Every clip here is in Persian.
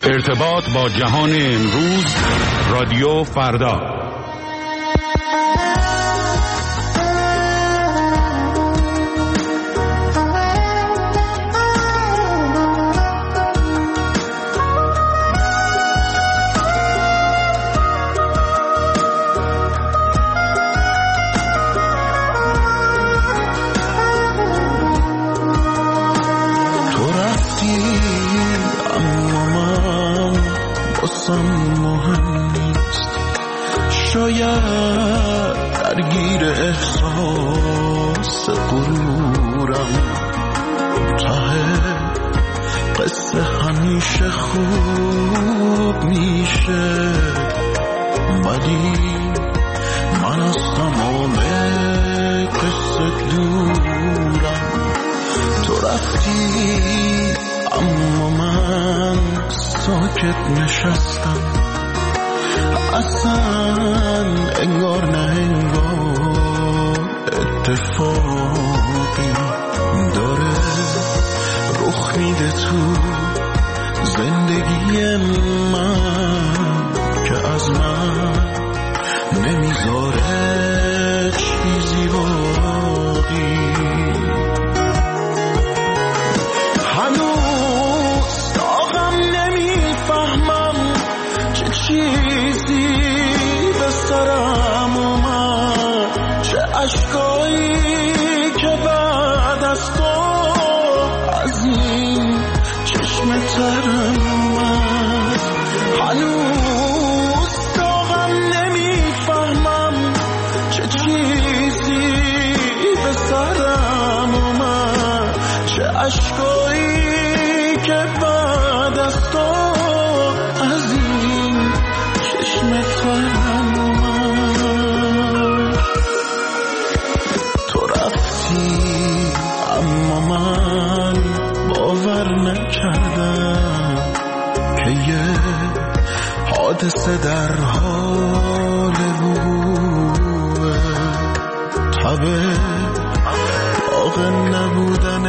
ارتباط با جهان امروز، رادیو فردا. مهم نیست، شاید درگیر احساس غرورم، ته قصه همیشه خوب میشه، ولی من از تمام قصه دورم. تو رفتی اما من ساکت نشستم، اصلا انگار نه انگار اتفاقی داره رخ میده تو زندگی من که از من نمیذاره چیزی باقی. چیزی به سرم اومد، چه عشقایی که بعد از تو از این چشم ترم اومد. هنوز داغم نمیفهمم چه چیزی به سرم اومد، چه عشقایی که بعد از تو از این چشم ترم اومد. تو رفتی اما من باور نکردم که یه حادثه در حال وقوعه، تبه داغ نبودن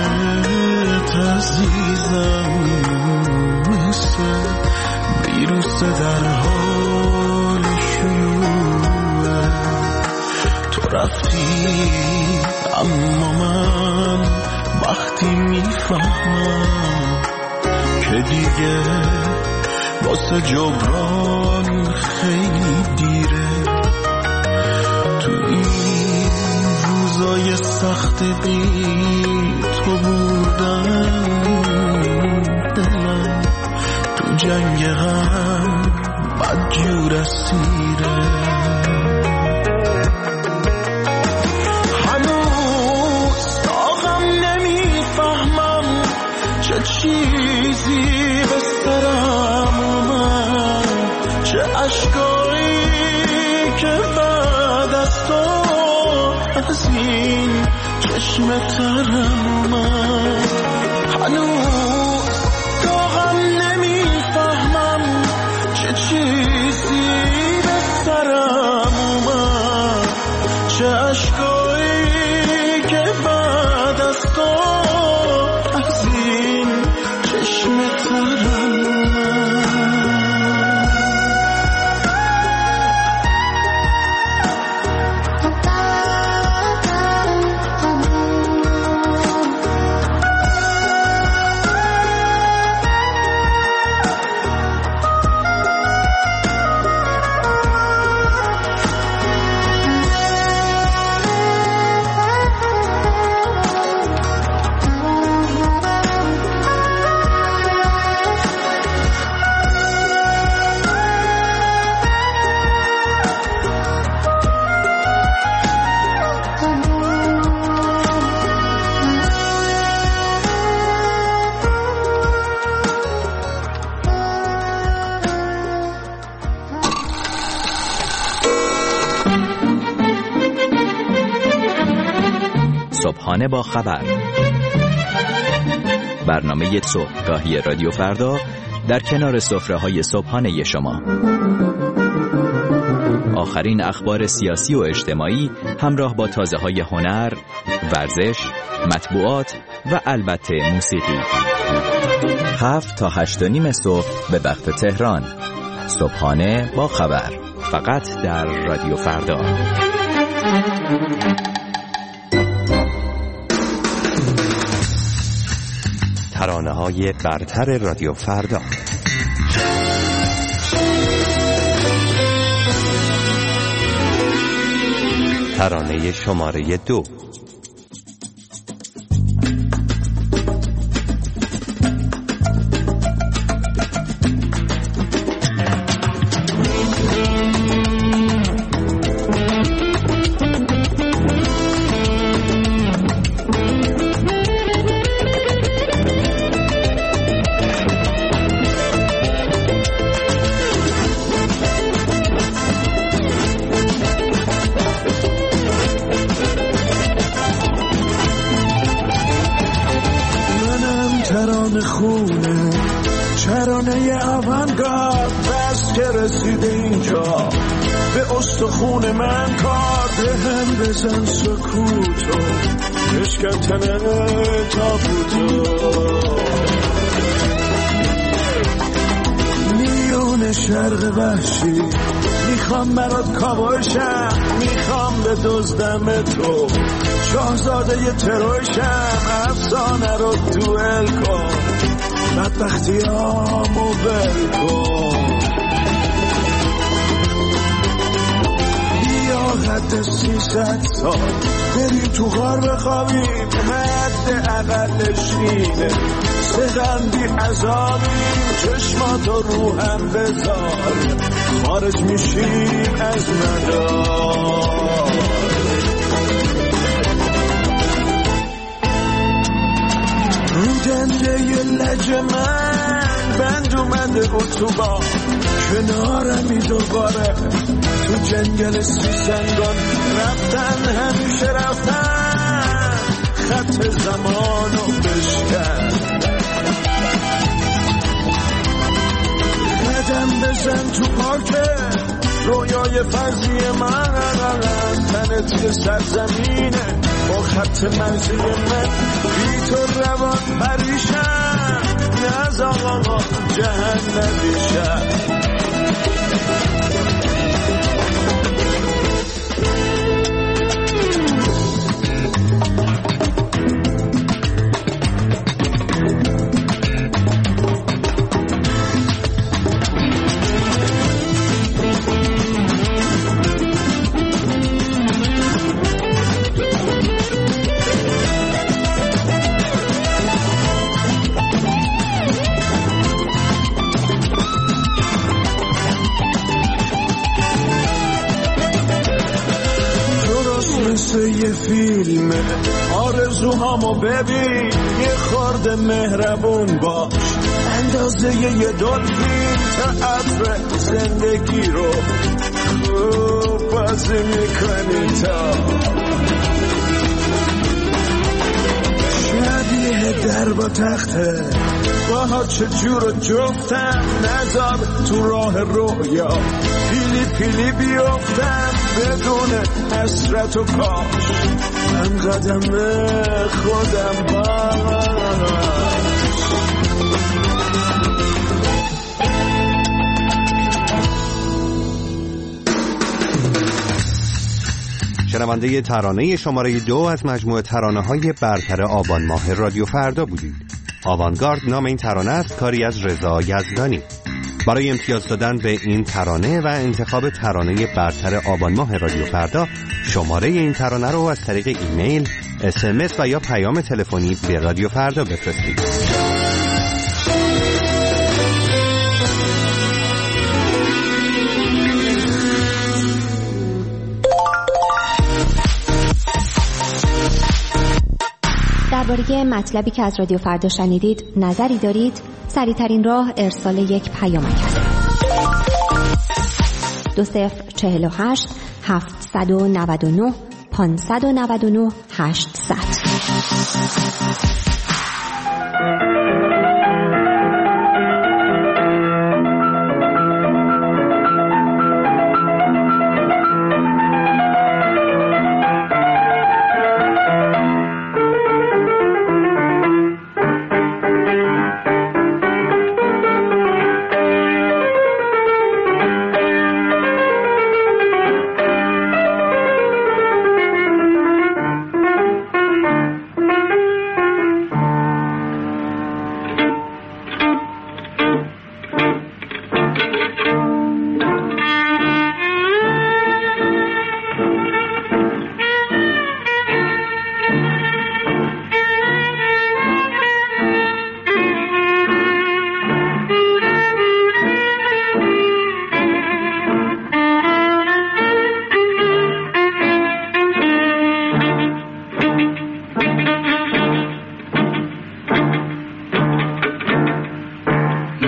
عزیزم مثل ویروس در حال شیوعه. تو رفتی اما من وقتی میفهمم که دیگه واسه جبران خیلی دیره، تو این روزای سخت بی تو بودن دلم تو جنگ هم بدجور اسیره. هنوز داغم نمیفهمم چه چیزی به سرم اومد، چه عشقایی که بعد از تو از این چشم ترم اومد. هنوز داغم نمیفهمم چه چیزی به سرم اومد، چه عشقایی که بعد از تو از این چشم ترم اومد. صبحانه با خبر، برنامه صبحگاهی رادیو فردا در کنار سفره‌های صبحانه شما. آخرین اخبار سیاسی و اجتماعی همراه با تازه‌های هنر، ورزش، مطبوعات و البته موسیقی. 7 تا 8:30 صبح به وقت تهران. صبحانه با خبر، فقط در رادیو فردا. ترانه‌های برتر رادیو فردا. ترانه شماره 2. ترانه آوانگارد بس که رسیده اینجا به استخون من کار هم بزن سکوتو بشکن تنه تابوتو میون شرق وحشی میخوام برات کابوشم میخوام به دزدم تو شاهزاده تروشم افسانه رو دوئل کن بدبختیامو بل کن بیا حد 300 سال بریم تو غار بخوابیم حد اقلش اینه سغندی عذابیم چشماتو روحم بذار خارج میشیم از مدار رو دنده ی لج من بند اومده اتوبان کنارمی دوباره تو جنگل سیسنگان رفتن همیشه رفتن خط زمانو بشکن قدم بزن تو پارکه رویای فرضی من تنت یه سرزمینه با خط مرزی من بی تو روان پریشم نز آقا جهنمیشم یه فیلمه آرزوهامو ببین یه خورده مهربون باش اندازه یه دلفین تئاتر زندگی رو خوب بازی میکنی تا شبیه در با تخته باها چجور جفتم نذار تو راه رویا پیلی پیلی بیفتم بدون حسرت و کاش من قدم خودم باش شنونده ترانه شماره 2 از مجموعه ترانه‌های برتر آبان ماه رادیو فردا بودید. آوانگارد نام این ترانه است، کاری از رضا یزدانی. برای امتیاز دادن به این ترانه و انتخاب ترانه برتر آبان ماه رادیو فردا شماره این ترانه رو از طریق ایمیل، SMS و یا پیام تلفنی به رادیو فردا بفرستید. درباره مطلبی که از رادیو فردا شنیدید نظری دارید؟ سریع‌ترین راه ارسال یک پیامک است. 2048 799 599 800.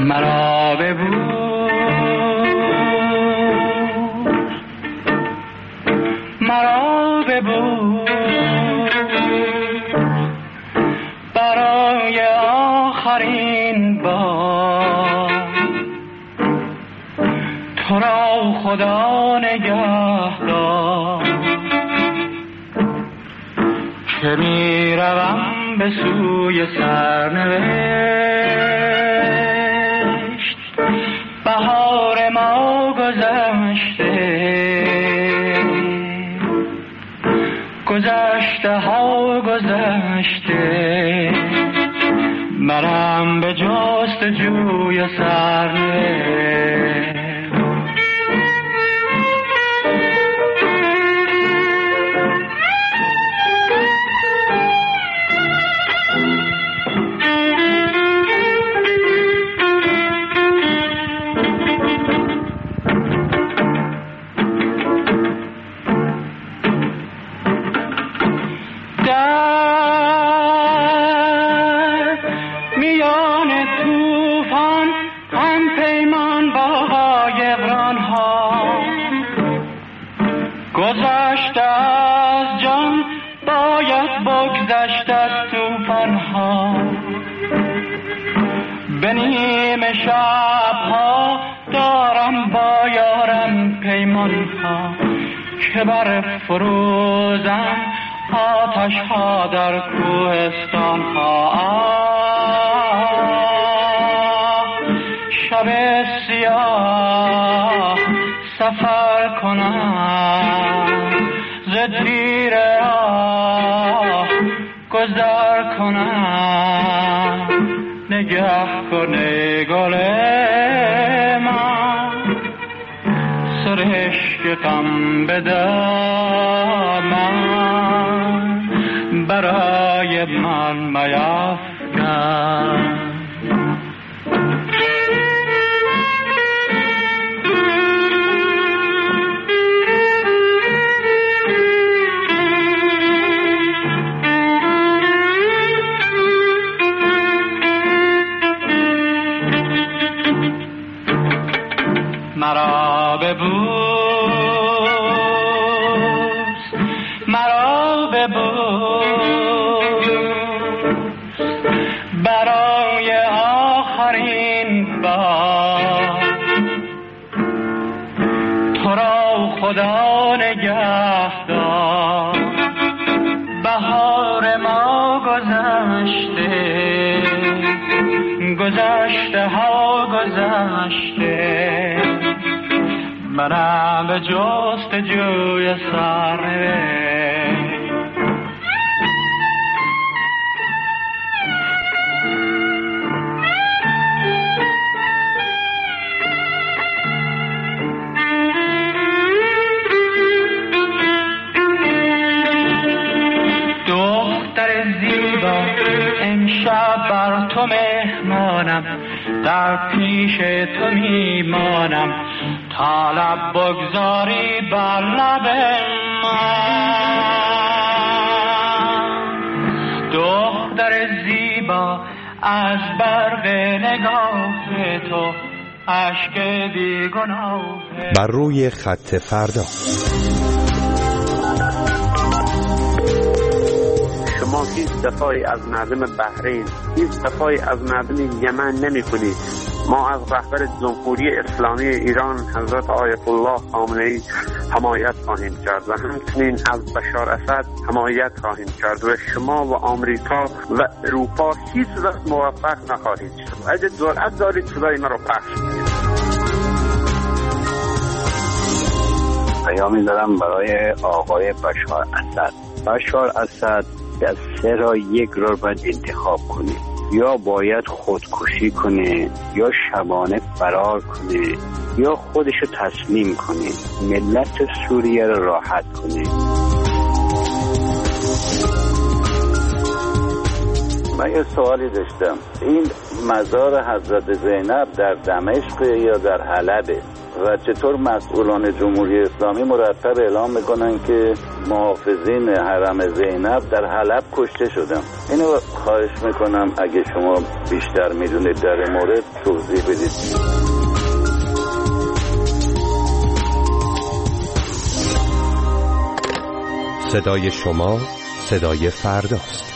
مرا ببوس مرا ببوس برای آخرین بار تو را خدا نگهدار که می روم به سوی سرنوشت بهار ما گذشته گذشته ها گذشته منم به جستجوی سرنوشت شبها دارم با یارم پیمان ها که بر فروزم آتش ها در کوهستان ها شب سیاه سفر کنم ز تیر راه گذر کنم نگه کنه گل من سرشکم به دامن برای من میفکن مرا ببوس مرا ببوس برای آخرین بار تو را خدا نگهدار بهار ما گذشته گذشته ها گذشته منم به جستجوی سرنوشت دختر زیبا امشب بر تو مهمانم در پیش تو میمانم تا لب بگذاری بر لب من دختر زیبا از برق نگاه تو اشک بیگناه بر روی خط فردا شما هیچ دفاعی از مردم بحرین هیچ دفاعی از مردم یمن نمی کنید. ما از رهبر جمهوری اسلامی ایران حضرت آیت الله خامنه‌ای حمایت خواهیم کرد و همچنین از بشار اسد حمایت خواهیم کرد و شما و آمریکا و اروپا هیچ وقت موفق نخواهید شد. اگه جرأت دارید صدای ما رو پخش کنید. پیامی دارم برای آقای بشار اسد. بشار اسد از سه را یک را باید انتخاب کنه، یا باید خودکشی کنه، یا شبانه فرار کنه، یا خودشو تسلیم کنه، ملت سوریه را راحت کنه. من یه سوالی داشتم، این مزار حضرت زینب در دمشق یا در حلبه؟ و چطور مسئولان جمهوری اسلامی مرتب اعلام میکنن که محافظین حرم زینب در حلب کشته شدن. اینو خواهش میکنم اگه شما بیشتر میدونید در این مورد توضیح بدید. صدای شما صدای فرداست.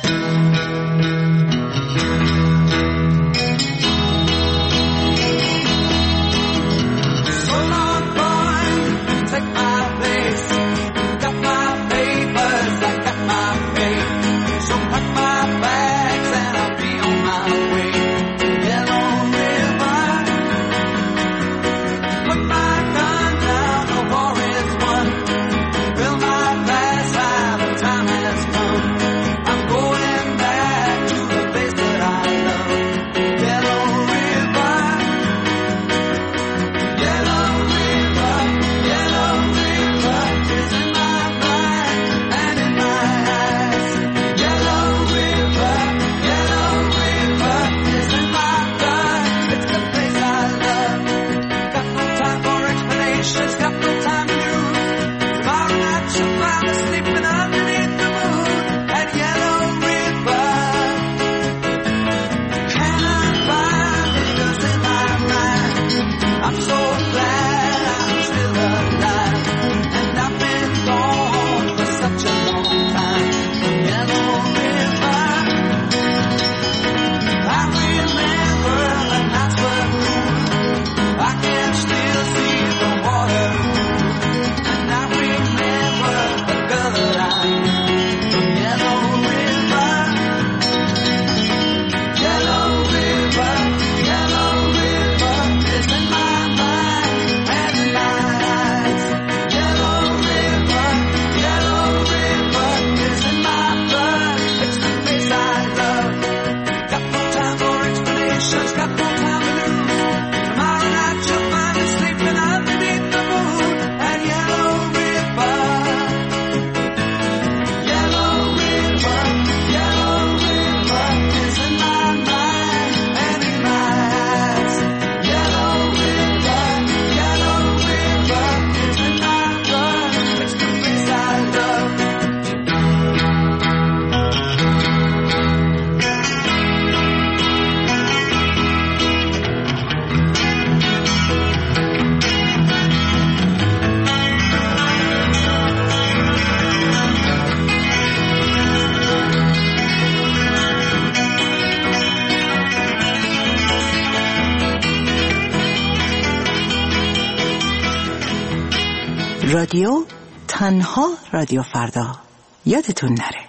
رادیو تنها رادیو فردا، یادتون نره.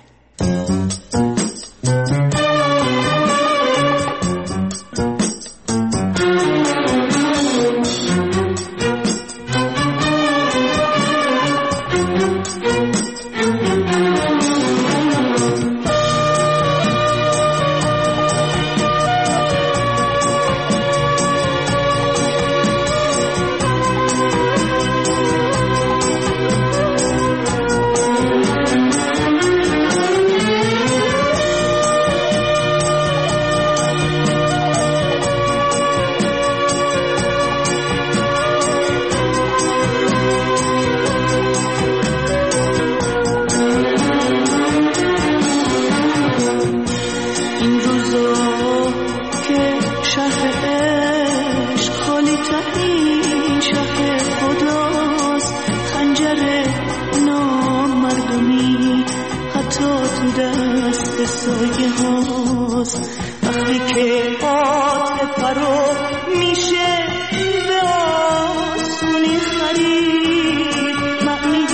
وقتی که عاطفه فرو میشه به آسونی خرید، معنی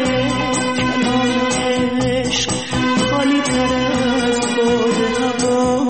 کلام عشق خالی تر از باد هوا.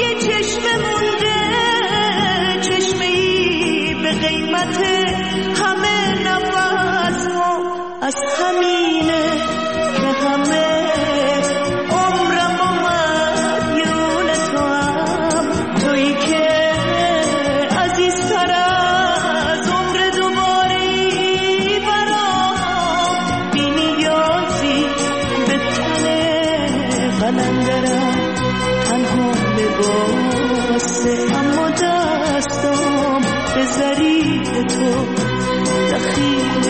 قیمت به ظریف تو دخیل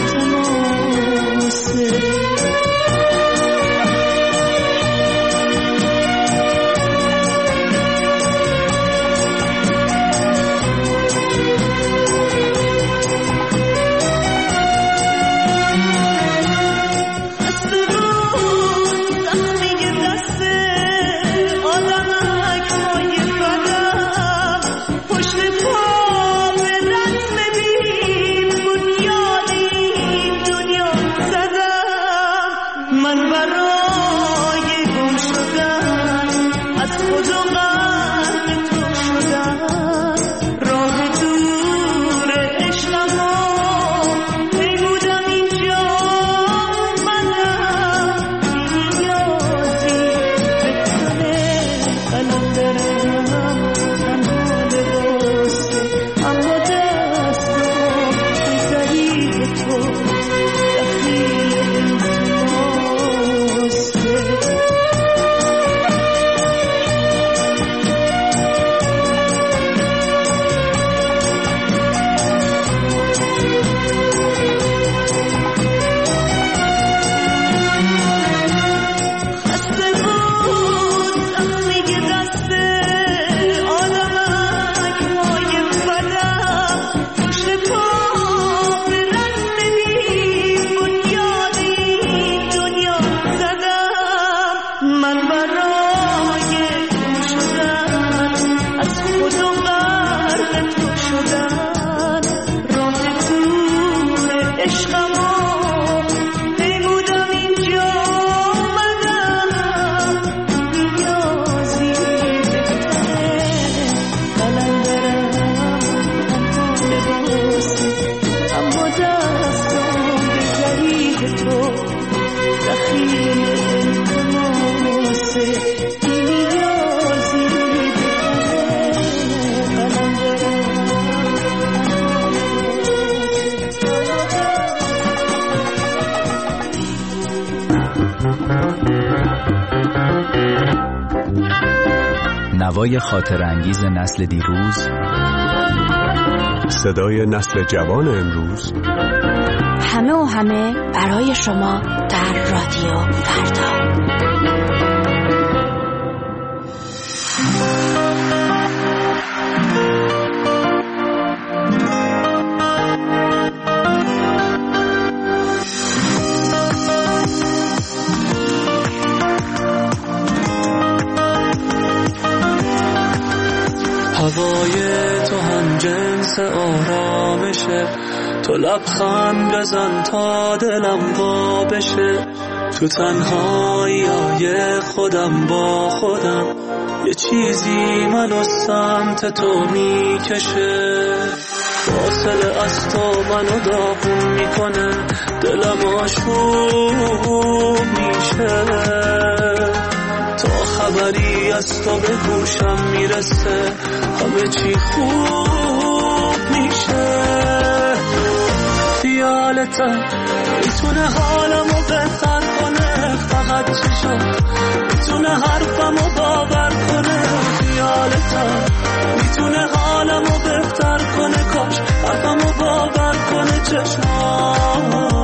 التماسه. نوای خاطر انگیز نسل دیروز، صدای نسل جوان امروز، همه و همه برای شما در رادیو فردا. هوای تو هم جنس آرامشه، تو لبخند بزن تا دلم وا بشه. تو تنهایی خودم با خودم، یه چیزی منو سمت تو میکشه. فاصله از تو منو داغون میکنه، دلم آشوب میشه. تا خبری از تو به گوشم میرسه، همه چی خوب میشه. خیالتم میتونه حالمو بهتر کنه، فقط چشم میتونه حرفمو باور کنه. خیالتم میتونه حالمو بهتر کنه، کاش حرفمو باور کنه چشمام.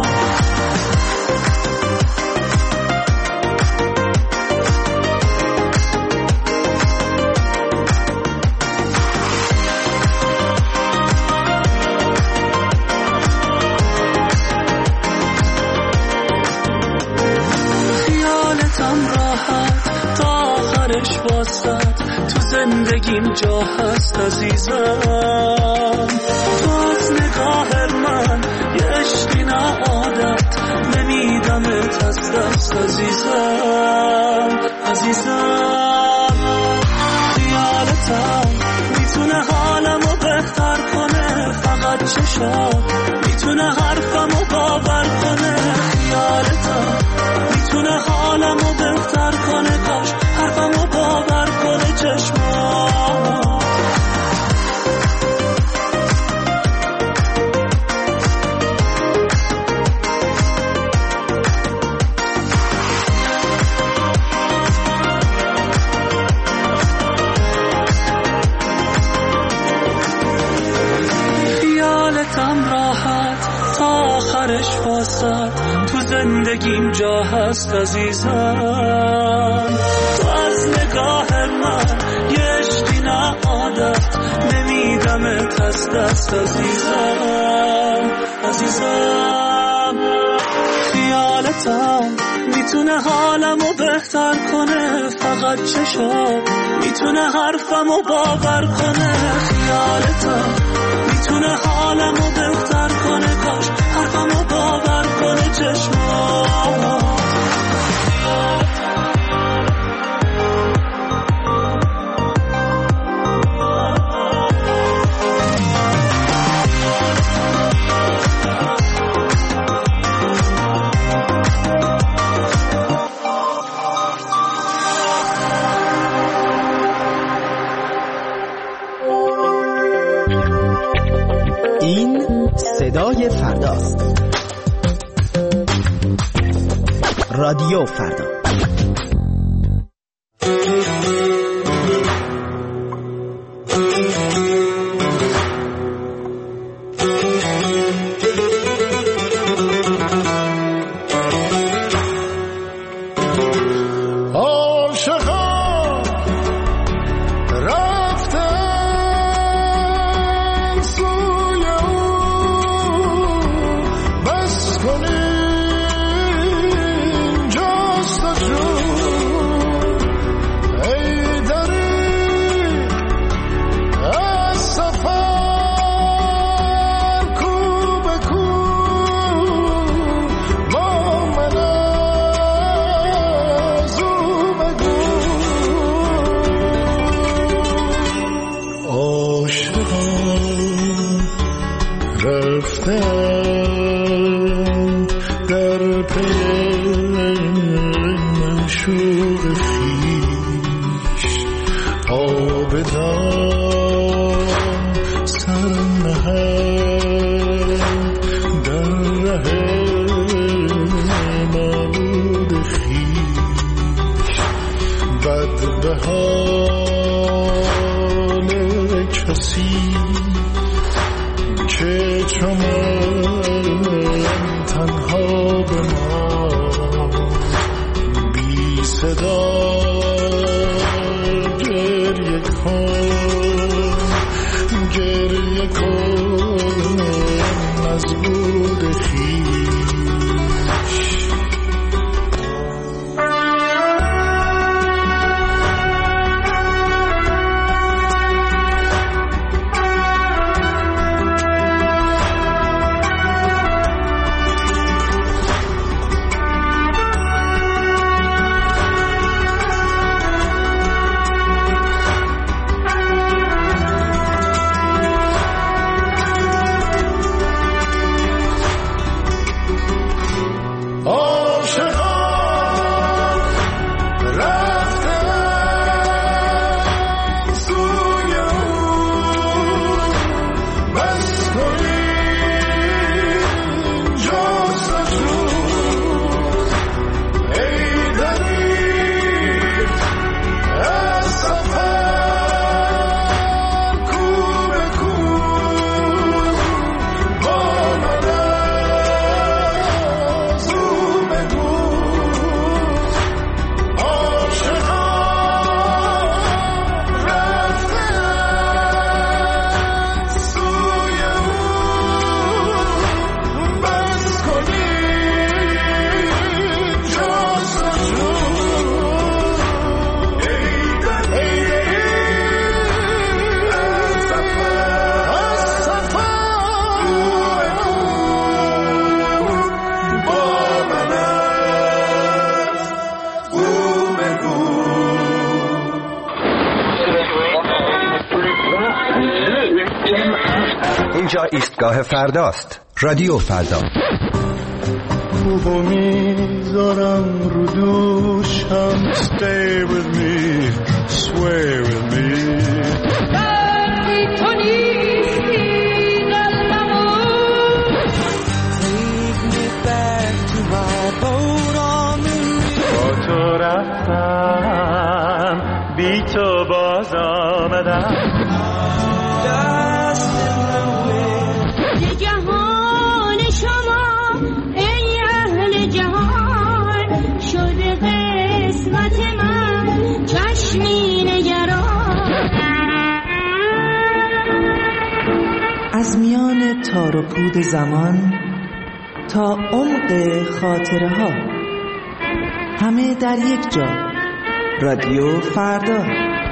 تو زندگیم جا هست عزیزم، تو از نگاه من یه عشقی نه عادت، نمیدمت از دست عزیزم. خیالتم میتونه حالمو بهتر کنه، فقط چشم میتونه حرفمو باور کنه. خیالتم میتونه حالمو بهتر کنه، کاش حرفمو باور کنه چشمام. سرش واسد تو زندگیم جا هست عزیزم. تو از نگاه من یه عشقی نه عادت نمیدمت از دست عزیزم. عزیزم خیالتم میتونه حالمو بهتر کنه، فقط چشم میتونه حرفمو باور کنه. خیالتم میتونه حالمو بهتر کنه، کاش حرفمو باور کنه چشمام. این صدای فرداست. رادیو فردا. اینجا ایستگاه فرداست. رادیو فردا. خوبو میذارم رو دوشم. Stay with me, sway with me. تو نیستی قلبمو. Take me back to my boat on the river. با تو رفتم بی تو باز آمدم. جهان شما از میان تار و پود زمان تا عمق خاطره ها، همه در یک جا. رادیو فردا.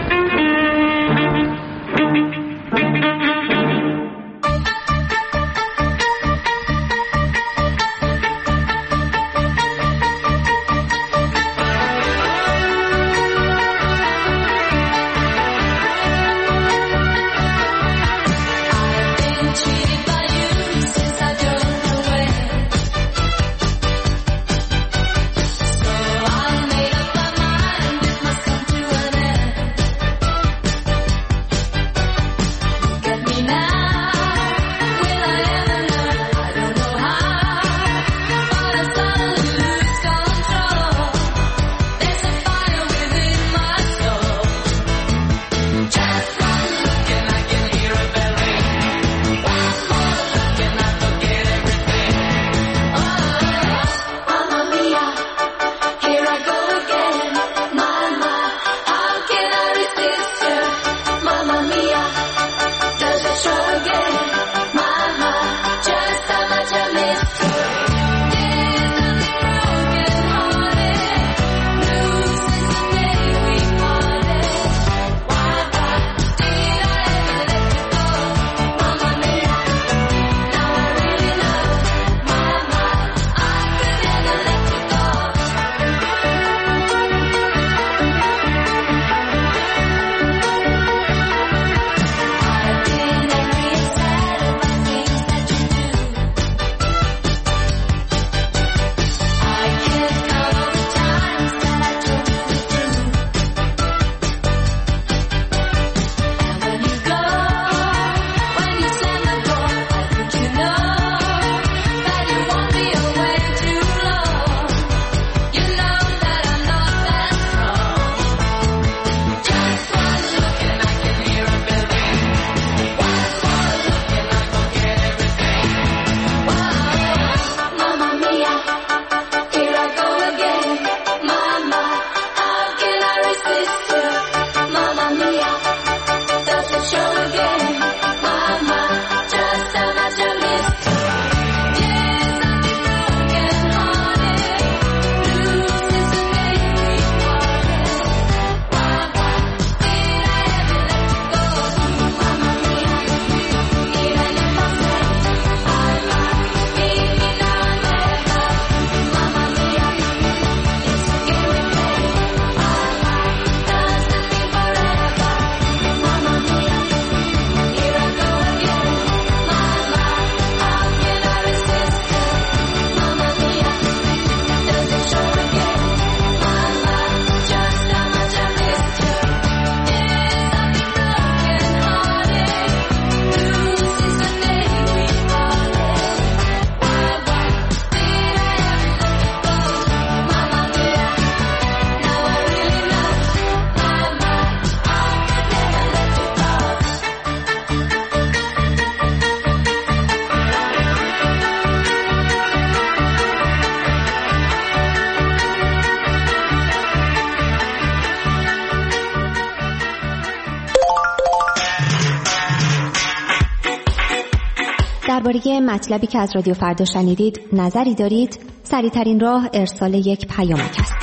درباره مطلبی که از رادیو فردا شنیدید نظری دارید؟ سریع‌ترین راه ارسال یک پیامک است.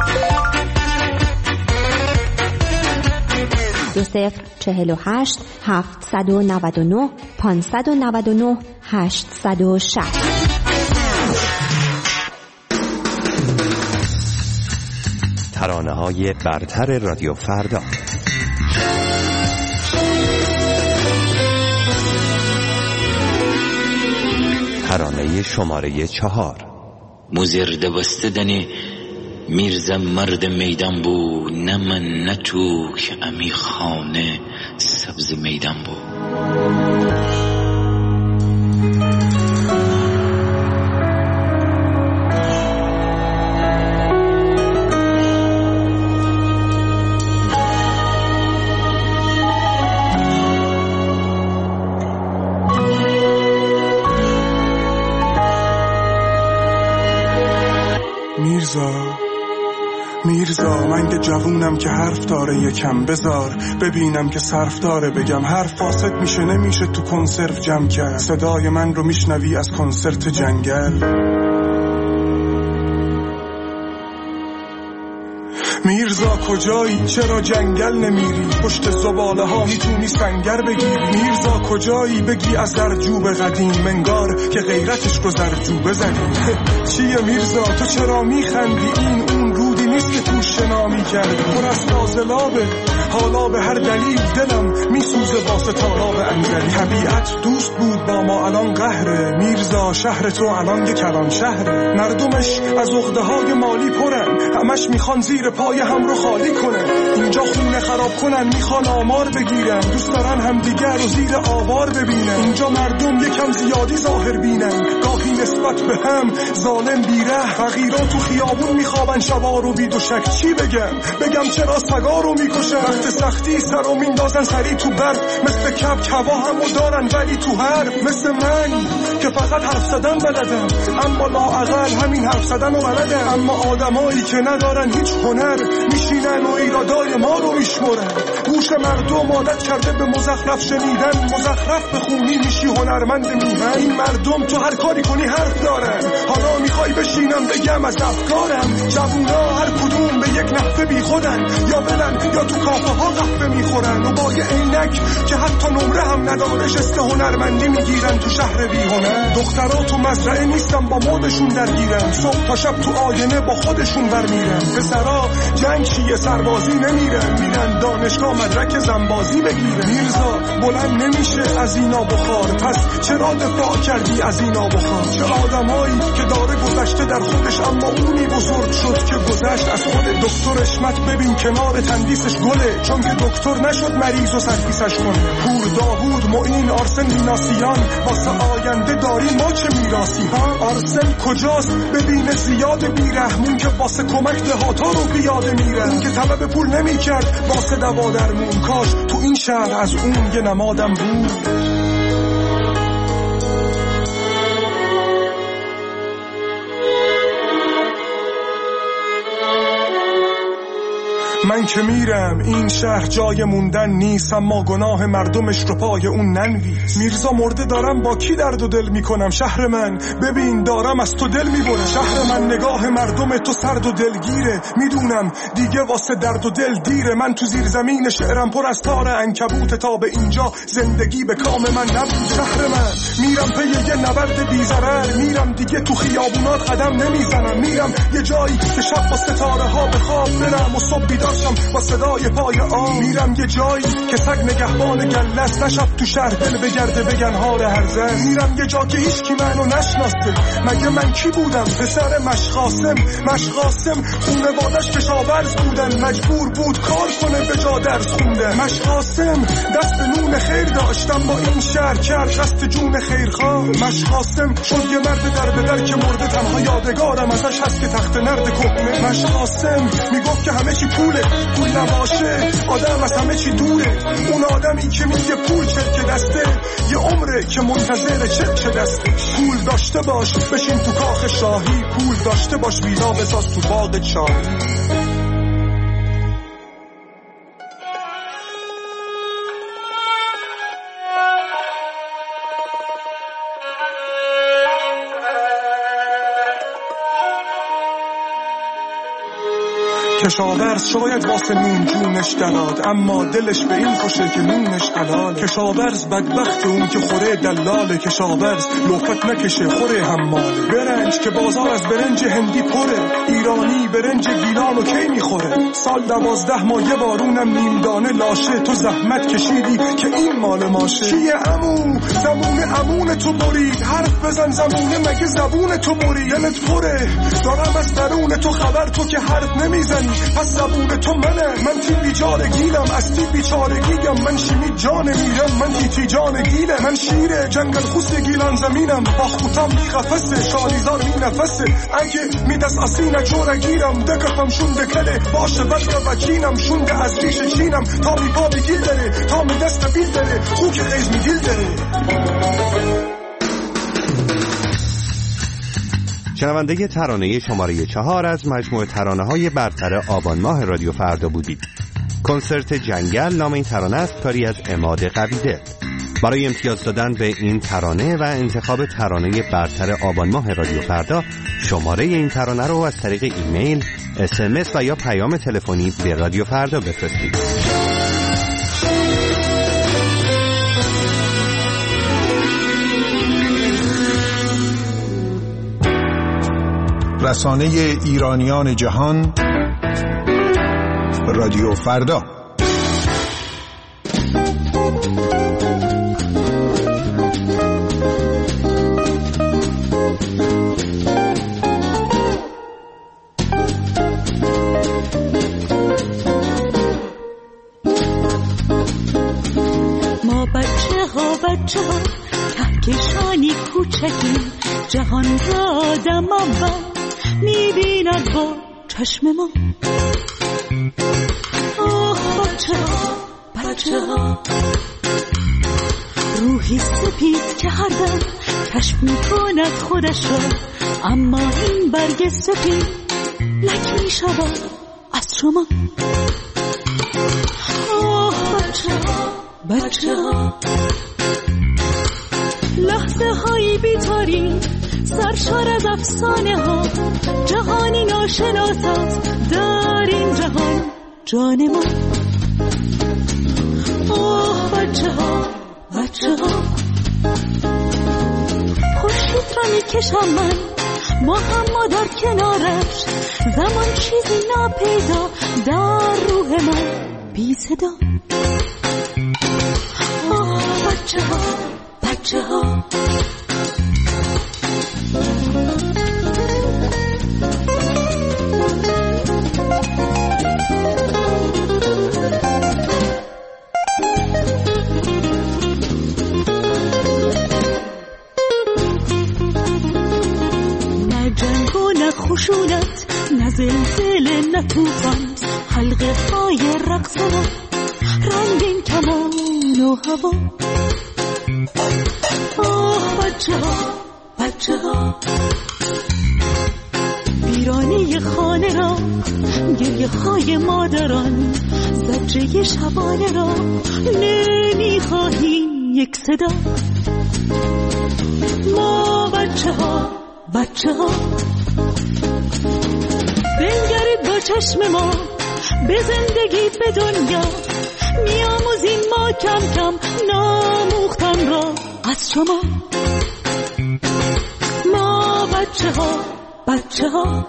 2048 799 599 860. ترانه‌های برتر رادیو فردا. ترانه شماره 4. مزرده بستدنی میرزم مرد میدان بو، نه من نه تو که امی خانه سبز میدان بو. میرزا من یه جوونم که حرف داره یکم بذار ببینم که صرف داره بگم حرف فاسد میشه نمیشه تو کنسرو جمع کرد صدای من رو میشنوی از کنسرت جنگل میرزا کجایی چرا جنگل نمیری پشت زباله ها میتونی سنگر بگیری میرزا کجایی بگی از زرجوب قدیم منگار که غیرتش رو زرجوبه زدیم چیه میرزا تو چرا میخندی این اون رودی نیست که تو شنا میکردی پر از فاضلابه حالا به هر دلیل دلم میسوزه واسه تالاب انجلی طبیعت دوست بود با ما الان قهره میرزا شهر تو الان یه کلان شهره مردمش از عقده های مالی پرن همش میخوان زیر پای هم رو خالی کنن اینجا خونه خراب کنن میخوان آمار بگیرن دوست دارن همدیگر رو زیر آوار ببینن اینجا مردم یکم زیادی ظاهر بینن گاهی نسبت به هم ظالم بیره فقیرا تو خیابون میخوابن شبا رو بی دوشک چی بگم چرا سگا رو میکشن وقت سختی سر رو میندازن سری تو برد مثل کب کوا همو دارن ولی تو حرب مثل من که فقط حرف زدن بلدم اما لااقل همین حرف زدن رو بلدم اما آدمایی که ندارن هیچ هنر میشینن و ایرادای ما رو میشمرن گوش مردم عادت کرده به مزخرف شنیدن مزخرف بخونی میشی هنرمند میهن این مردم تو هر کاری کنی حرف دارن حالا میخوای بشینم بگم از افکارم جوونا هر کدوم به یک نحوه بی خودن یا بلن یا تو کافه ها قهوه میخورن و با یه عینک که حتی نمره هم نداره شست هنرمندی میگیرن تو شهر بی هنر دخترها تو مزرعه نیستن با مودشون درگیرن صبح تا شب تو آینه با خودشون برمیرن پسرا جنگ چیه سربازی نمیرن میرن دانشگاه مدرک زنبازی بگیرن میرزا بلند نمیشه از اینا بخار پس چرا دفاع کردی از اینا بخار چه آدمایی که داره گذشته در خودش اما اونی بزرگ شد که گذشت از خود دکتر اشمت ببین کنار تندیسش گله چون که دکتر نشد مریض و سرپیسش کنه پور داوود معین آرسن میناسیان واسه آینده داری ما چه میراسی ها آرسن کجاست ببین زیاد بیرحمون که واسه کمک دهاتا رو بیاده میره اون که طلب پول نمی کرد واسه دوا درمون کاش تو این شهر از اون یه نمادم بود من که میرم این شهر جای موندن نیست اما گناه مردمش رو پای اون ننویس میرزا مرده دارم با کی درد و دل میکنم شهر من ببین دارم از تو دل میبرم شهر من نگاه مردم تو سرد و دلگیره میدونم دیگه واسه درد و دل دیره من تو زیر زمین شعرم پر از تار عنکبوت تا به اینجا زندگی به کام من نبود شهر من میرم پی یه نبرد بی‌ضرر میرم دیگه تو خیابونات قدم نمیزنم میرم یه جایی که شب با ستاره ها به خواب برم و صبح بیدارشم با صدای پای آن میرم یه جایی که سگ نگهبان گلست نشب تو شهر دل بگرده بگن هار هرزه میرم یه جا که هیچ کی منو نشناسه مگه من کی بودم پسر مشقاسم خونوادش کشاورز بودن مجبور بود کار کنه به جا درس خونده مشقاسم دست به نون خیر داشتم با این شهر کرد قصد جون خیرخواه مشقاسم شد یه مرد در به در که مرده تنها یادگارم ازش هست که تخت نرد کهنه مشقاسم میگفت که همه چی پول نباشه آدم از همه چی دوره اون آدمی که میگه پول چرک دسته یه عمره که منتظر چرک دسته پول داشته باش بشین تو کاخ شاهی پول داشته باش ویلا بساز تو باغ چای کشاورز شاید واسه نون جونش دلاد اما دلش به این خوشه که نونش حلال کشاورز بدبخت اون که خوره دلاله کشاورز لقمت نکشه خوره حماله برنج که بازار از برنج هندی پره ایرانی برنج گیلان و کی میخوره سال 12 ماه یه بارونم نیم دانه لاشه تو زحمت کشیدی که این مال ماشه چیه عمو زمون عمون تو برید حرف بزن زمونه مگه زبون تو برید دلت پره دارم از درون تو خبر تو که حرف نمیزنی پس زبون تو من تی بیچارگیلم از تی بیچارگیم من شیمی جان میرم من تی جان گیلم من شیر جنگل خوست گیلان زمینم با خوتم می قفسه شالیزار می نفسه اگه می دست اسینه چورگیرم دکفم شون دکله باشه بلگه وکینم شونده از ریش چینم تا می پا بگیل داره تا می دست بیل داره خوک غیز می دیل داره شنونده ترانه شماره 4 از مجموعه ترانه‌های برتر آبان ماه رادیو فردا بودید. کنسرت جنگل نام این ترانه است، کاری از عماد قویدل. برای امتیاز دادن به این ترانه و انتخاب ترانه برتر آبان ماه رادیو فردا، شماره این ترانه رو از طریق ایمیل، SMS و یا پیام تلفنی به رادیو فردا بفرستید. رسانه ایرانیان جهان، رادیو فردا. ما بچه ها کهکشانی کوچکی، جهان را آدم اول می‌بیند با چشم ما. آه بچه ها روحی سپید که هر دم کشف می‌کند خودش را، اما این برگ سپید لک می‌شود از شما. آه بچه ها لحظه هایی بی‌تاریک سرشار از افسانه ها، جهانی ناشناس است در این جهان جان ما. آه بچه ها خورشید را میکشم من، ما در کنارش، زمان چیزی ناپیدا در روح من بی صدا. آه بچه ها نه جنگ و نه خشونت، نه زلزله نه طوفان، حلقه های رقص ما، رنگین کمان و هوا. آه بچه ها ویرانی خانه را، گریه های مادران، زجه شبانه را نمیخواهیم یک صدا. ما بچه ها بنگرید با چشم ما به زندگی، به دنیا میاموزیم ما کم کم ناموختن را از شما. ما بچه ها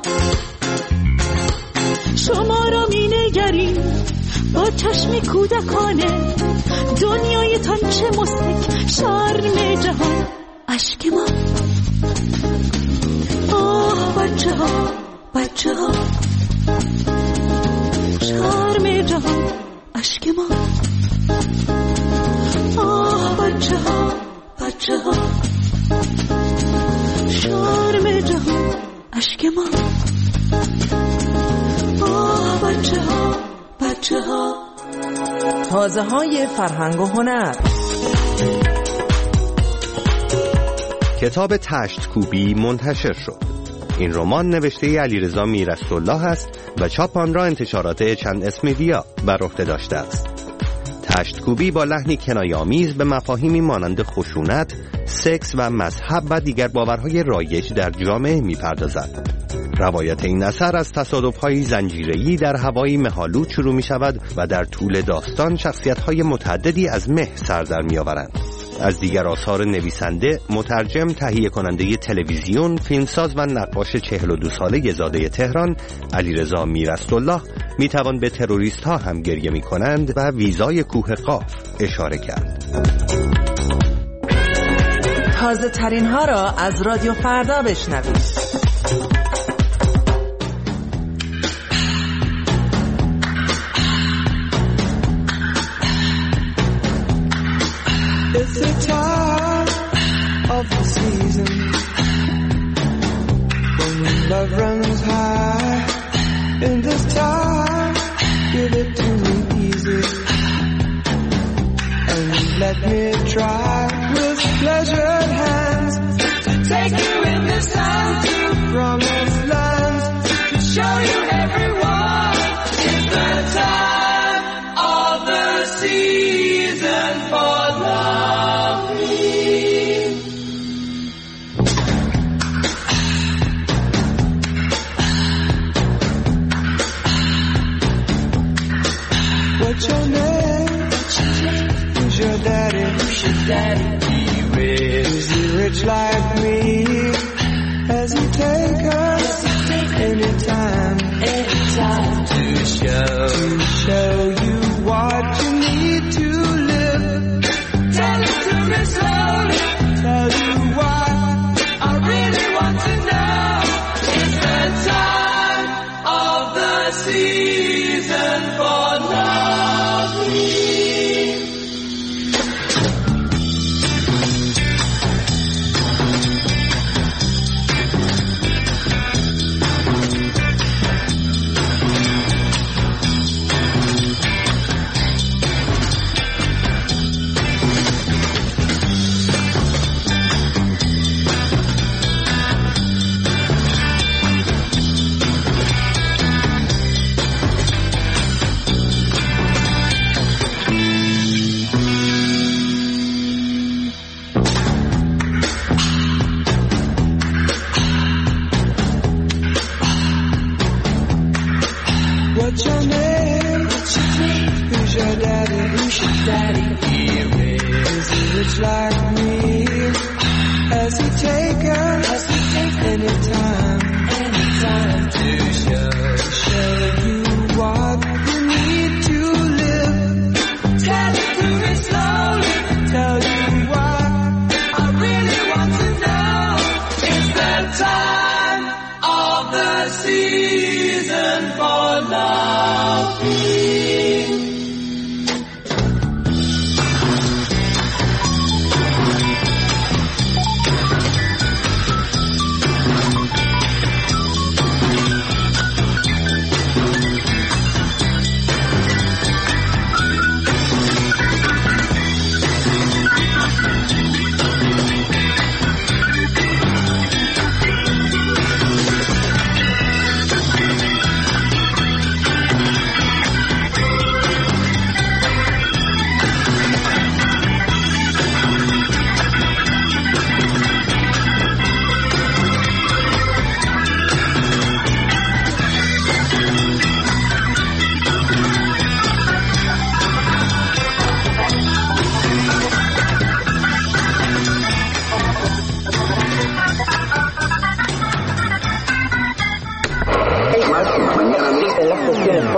شما را می نگریم با چشمی کودکانه، دنیایتان چه مستک شرم جهان اشک ما. آه بچه ها شرم جهان اشک ما. آه بچه ها شرم جهان اشک ما. آه بچه ها تازه های فرهنگ و هنر. کتاب تشت‌کوبی منتشر شد. این رمان نوشته علیرضا میرس‌الله است و چاپ آن را انتشارات چند اسمیدیا بر عهده داشته است. تشت‌کوبی با لحنی کنایه‌آمیز به مفاهیمی مانند خشونت، سکس و مذهب و دیگر باورهای رایج در جامعه می‌پردازد. روایت این اثر از تصادف‌های زنجیره‌ای در هوای مه‌آلود شروع می‌شود و در طول داستان شخصیت‌های متعددی از مه سر در می‌آورند. از دیگر آثار نویسنده، مترجم، تهیه کننده تلویزیون، فیلمساز و نقاش 42 ساله زاده تهران علیرضا میرس‌الله میتوان به تروریست ها هم گریه میکنند و ویزای کوه قاف اشاره کرد. تازه ترین ها را از رادیو فردا بشنوید. It's the time of the season when love runs high. In this time, give it to me easy and let me try with pleasured hands to take you in this time to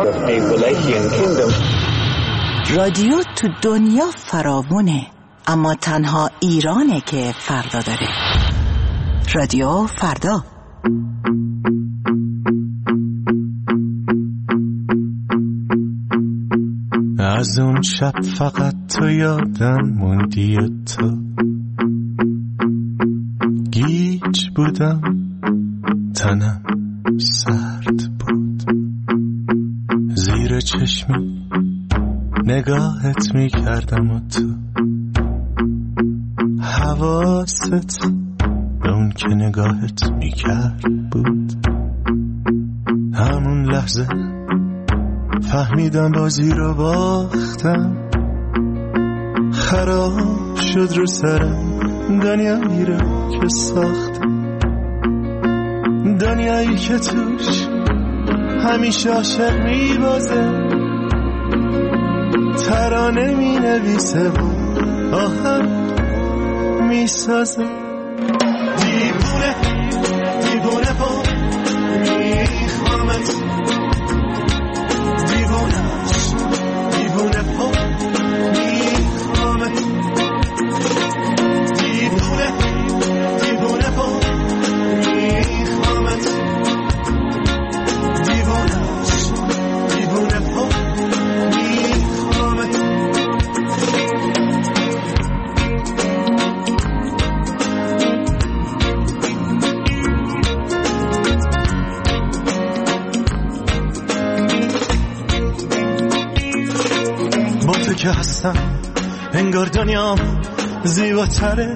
رادیو تو دنیا فراوونه، اما تنها ایرانه که فردا داره. رادیو فردا. از اون شب فقط تو یادم موندی، تو گیج بودم، تنم سرد بود، زیر چشمی نگاهت میکردم و تو حواست به اون که نگاهت میکرد بود. همون لحظه فهمیدم بازی رو باختم، خراب شد رو سرم دنیایی رو که ساختم، دنیایی که توش همیشه عاشق میبازه، ترانه مینویسه و آهنگ میسازه. دیوونه دیوونه با میخوامت، دیوونه پا میخوامت، دیوونه پا میخوامت، دیوونه پا میخوامت. با تو که هستم انگار دنیام زیباتره،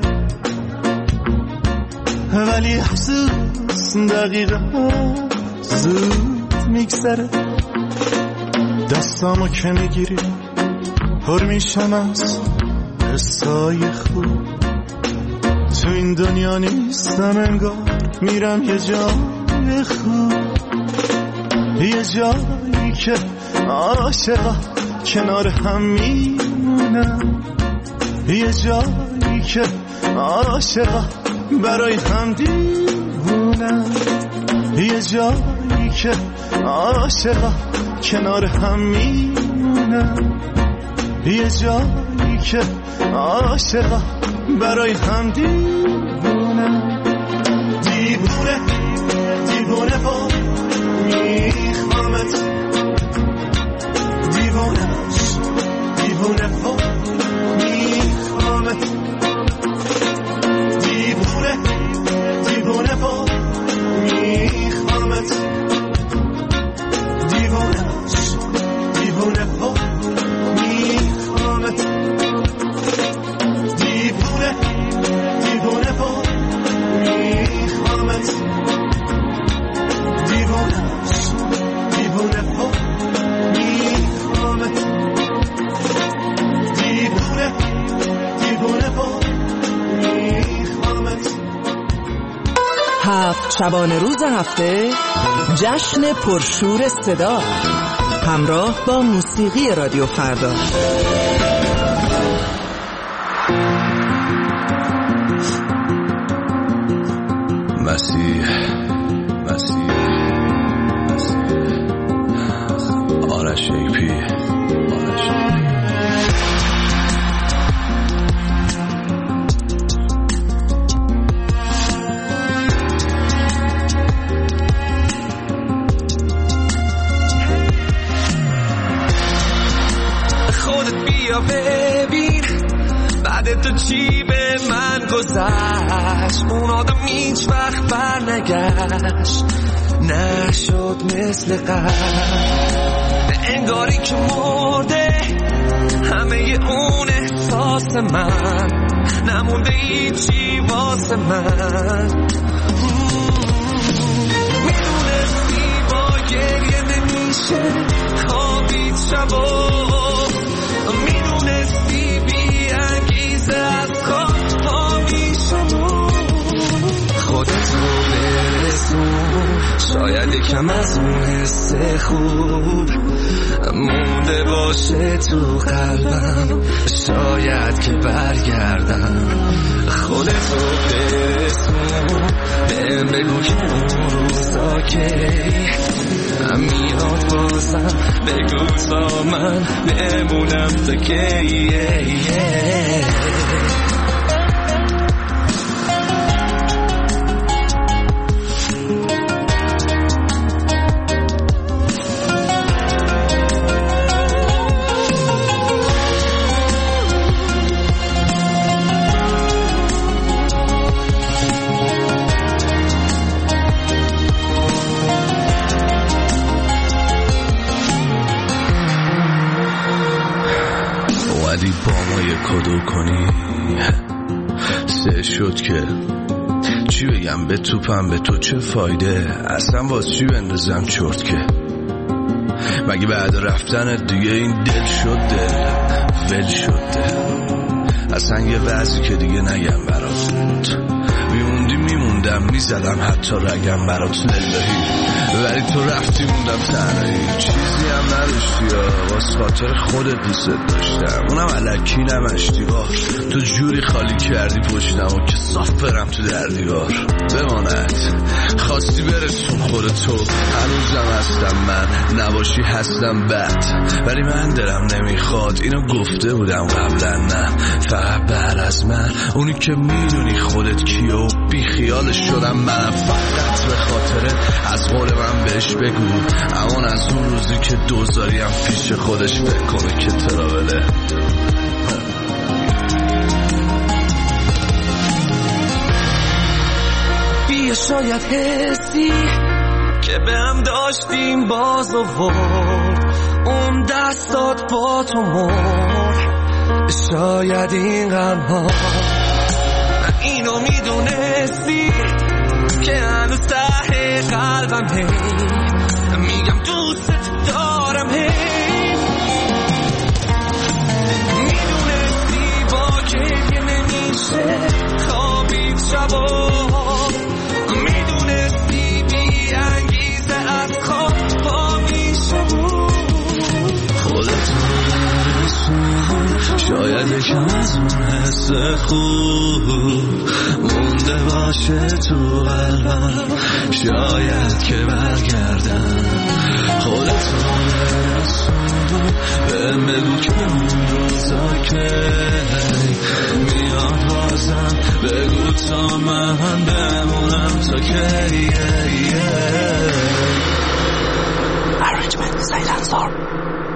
ولی افسوس دقیقه زود میگذره. دستامو که میگیری پر میشم از حسای خوب، تو این دنیا نیستم انگار میرم یه جای خوب، یه جایی که عاشقا کنار هم میمونم، یه جایی که عاشقا برای هم دیوونم، یه جایی که عاشقا کنار هم میمونم، یه جایی که عاشقا برای هم دیوونم. دیوونه دیوونه با میخوامت، دیوونه پا میخوامت، دیوونه پا میخوامت، دیوونه پا میخوامت، دیوونه پا میخوامت، دیوونه پا میخوامت، دیوونه پا میخوامت. هفت شبانه روز هفته جشن پرشور صدا، همراه با موسیقی رادیو فردا. مسیح آرش ایپی. خودت بیا ببین بعد تو چی به من گذشت، اون آدم هیچ وقت بر نگشت، نشد مثل قبل، انگاری که مرده همه اون احساس من، نمونده هیچی واسه من. میدونستی با گریه نمیشه خوابید شبا، میدونستی بی انگیزه از خواب ها میشم، خودتو برسون شاید یکم از اون حس خوب مونده باشه تو قلبم، شاید که برگردم. خودتو برسون بهم بگو که اون روزا که میاد بازم بگو تا من بمونم تا کی. با ما یه کدو کنی سه شد که چی بگم به توپم به تو چه فایده اصلا باز چی بندازم چرت که مگه بعد رفتنت دیگه این دل شده ول شده اصلا یه وضعی که دیگه نگم برات میموندم میزدم حتی رگم برات للهی ولی تو رفتی موندم تنهایی چیزی هم نداشتی یا واسه خاطر خودت دوست داشتم اونم الکی نمشتی تو جوری خالی کردی پشتم و که صاف برم تو در دیوار بماند خواستی برسون خودتو هنوزم هستم من نباشی هستم بد ولی من دلم نمیخواد اینو گفته بودم قبلا نه فقط بعد از من اونی که میدونی خودت کیه و بی خیالش شدم من فقط به خاطر از قول من بهش بگو امان از اون روزی که دوزاریم پیش خودش بکنه که تراوله بیا شاید حسی که به هم داشتیم باز آورد اون دستات با تو مرد شاید این غم‌ها اینو میدونستی که هنوز ته قلبم میگم دوست دارم میدونستی با که نمیشه خوابید شبا میدونستی بی انگیزه از خواب پا میشه خودتو برسون شاید یکم از اون حس خوب مونده باشه تو قلبم شاید که برگردم خودتو برسون بهم بگو که اون روزا که میاد بازم بگو تا من بمونم تا کی. Arrangement Silencer